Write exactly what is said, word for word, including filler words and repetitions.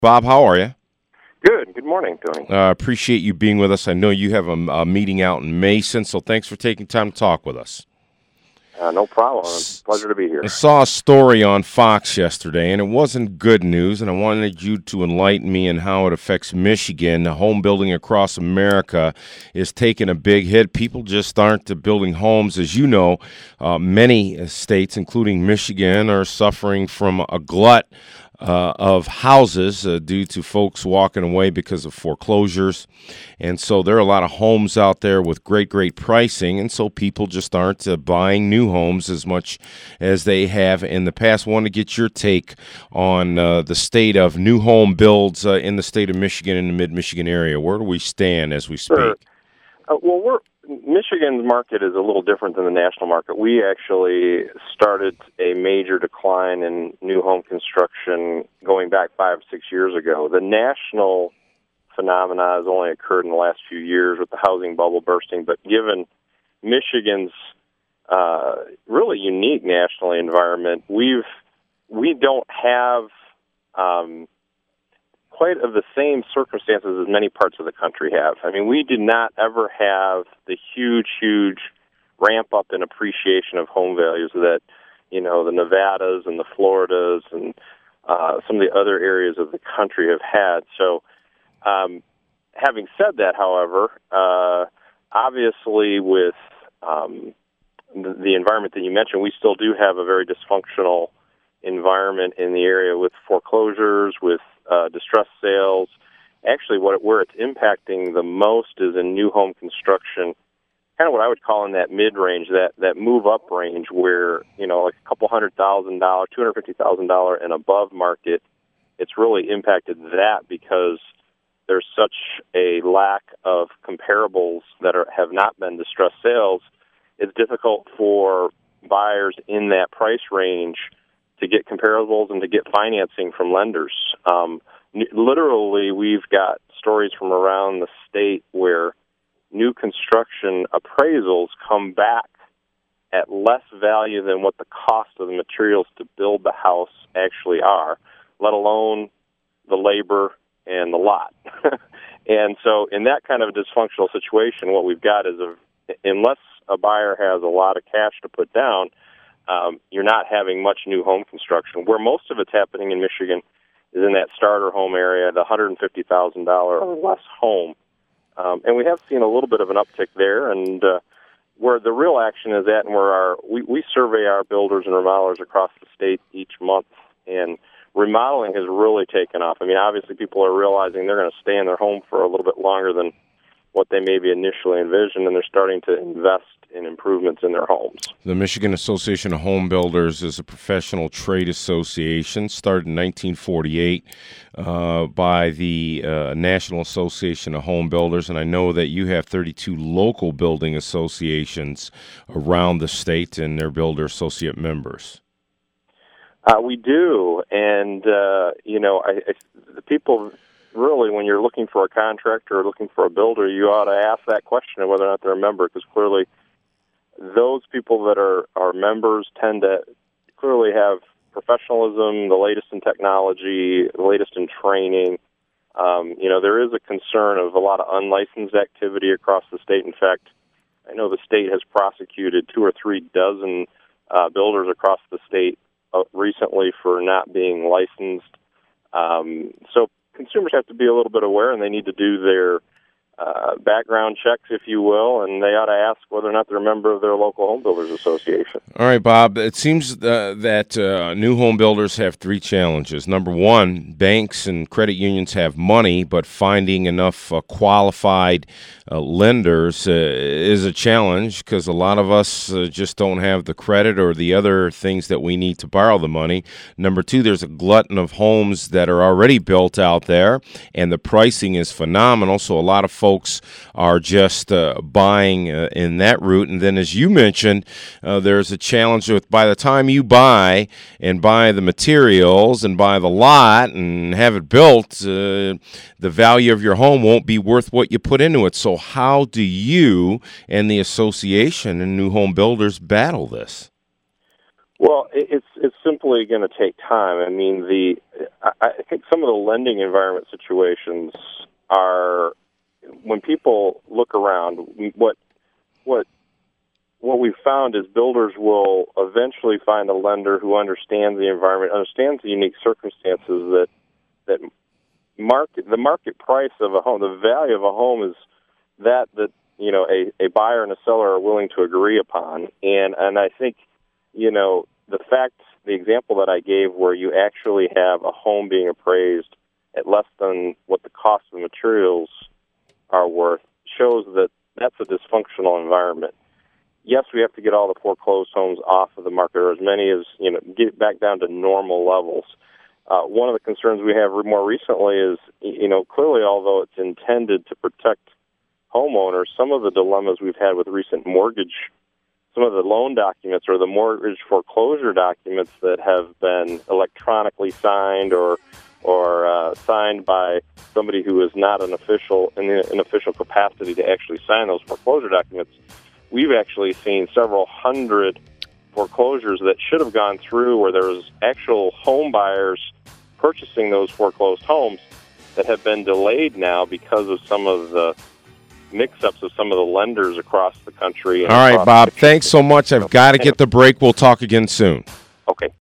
Bob, how are you? Good. Good morning, Tony. I uh, appreciate you being with us. I know you have a, a meeting out in Mason, so thanks for taking time to talk with us. Uh, no problem. It's a pleasure to be here. I saw a story on Fox yesterday, and it wasn't good news, and I wanted you to enlighten me on how it affects Michigan. Home building across America is taking a big hit. People just aren't building homes. As you know, uh, many states, including Michigan, are suffering from a glut Uh, of houses uh, due to folks walking away because of foreclosures. And so there are a lot of homes out there with great, great pricing, and so people just aren't uh, buying new homes as much as they have in the past. I want to get your take on uh, the state of new home builds uh, in the state of Michigan and the mid-Michigan area. Where do we stand as we speak? Sure. Uh, well, we're Michigan's market is a little different than the national market. We actually started a major decline in new home construction going back five, six years ago. The national phenomena has only occurred in the last few years with the housing bubble bursting, but given Michigan's uh, really unique national environment, we've we don't have um, quite of the same circumstances as many parts of the country have. I mean, we did not ever have the huge, huge ramp up in appreciation of home values that, you know, the Nevadas and the Floridas and uh, some of the other areas of the country have had. So, um, having said that, however, uh, obviously with um, the, the environment that you mentioned, we still do have a very dysfunctional environment in the area with foreclosures, with uh, distressed sales. Actually, what where it's impacting the most is in new home construction, kind of what I would call in that mid-range, that, that move-up range where, you know, like a couple hundred thousand dollars, two hundred fifty thousand dollars and above market, it's really impacted that because there's such a lack of comparables that are have not been distressed sales. It's difficult for buyers in that price range to get comparables and to get financing from lenders. Um, literally, we've got stories from around the state where new construction appraisals come back at less value than what the cost of the materials to build the house actually are, let alone the labor and the lot. And so in that kind of a dysfunctional situation, what we've got is, a, unless a buyer has a lot of cash to put down, Um, you're not having much new home construction. Where most of it's happening in Michigan is in that starter home area, the one hundred fifty thousand dollars or less home. Um, and we have seen a little bit of an uptick there. And uh, where the real action is at, and where our we, we survey our builders and remodelers across the state each month, and remodeling has really taken off. I mean, obviously people are realizing they're going to stay in their home for a little bit longer than what they maybe initially envisioned, and they're starting to invest in improvements in their homes. The Michigan Association of Home Builders is a professional trade association started in nineteen forty-eight uh, by the uh, National Association of Home Builders, and I know that you have thirty-two local building associations around the state and their builder associate members. Uh, we do, and, uh, you know, I, I, the people... Really, when you're looking for a contractor or looking for a builder, you ought to ask that question of whether or not they're a member, because clearly those people that are, are members tend to clearly have professionalism, the latest in technology, the latest in training. Um, you know, there is a concern of a lot of unlicensed activity across the state. In fact, I know the state has prosecuted two or three dozen uh, builders across the state uh, recently for not being licensed. Um, so consumers have to be a little bit aware, and they need to do their uh, background checks, if you will, and they ought to ask whether or not they're a member of their local home builders association. All right, Bob, it seems uh, that uh, new home builders have three challenges. Number one, banks and credit unions have money, but finding enough uh, qualified uh, lenders uh, is a challenge because a lot of us uh, just don't have the credit or the other things that we need to borrow the money. Number two, there's a glutton of homes that are already built out there, and the pricing is phenomenal, so a lot of folks folks are just uh, buying uh, in that route. And then, as you mentioned, uh, there's a challenge with by the time you buy and buy the materials and buy the lot and have it built, uh, the value of your home won't be worth what you put into it. So how do you and the association and new home builders battle this? Well, it's it's simply going to take time. I mean, the I, I think some of the lending environment situations are, when people look around, what what what we've found is builders will eventually find a lender who understands the environment, understands the unique circumstances that that market the market price of a home, the value of a home is that that you know a, a buyer and a seller are willing to agree upon, and and I think you know the fact the example that I gave where you actually have a home being appraised at less than what the cost of materials are worth shows that that's a dysfunctional environment. Yes, we have to get all the foreclosed homes off of the market, or as many as, you know, get it back down to normal levels. Uh, one of the concerns we have more recently is, you know, clearly, although it's intended to protect homeowners, some of the dilemmas we've had with recent mortgage, some of the loan documents or the mortgage foreclosure documents that have been electronically signed or or uh, signed by somebody who is not an official in an official capacity to actually sign those foreclosure documents. We've actually seen several hundred foreclosures that should have gone through where there was actual home buyers purchasing those foreclosed homes that have been delayed now because of some of the mix-ups of some of the lenders across the country. All right, Bob, thanks so much. I've got to get the break. We'll talk again soon. Okay.